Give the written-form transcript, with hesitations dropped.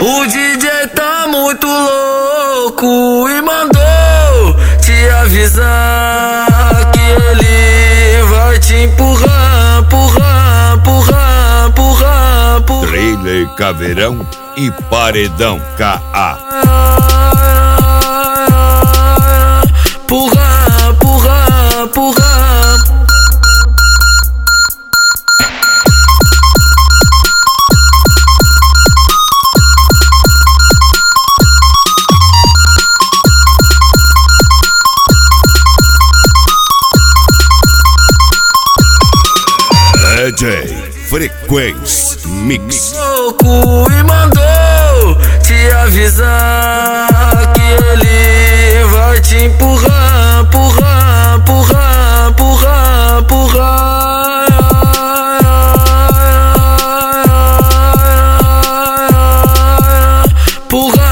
O DJ tá muito louco e mandou te avisar que ele vai te empurrar, empurrar, empurrar, empurrar, empurrar. Trailer Caveirão e Paredão KA. Empurrar, empurrar, empurrar. DJ Frequência Mix. Louco e mandou te avisar que ele vai te empurrar, empurrar, empurrar, empurrar, empurrar. Empurrar.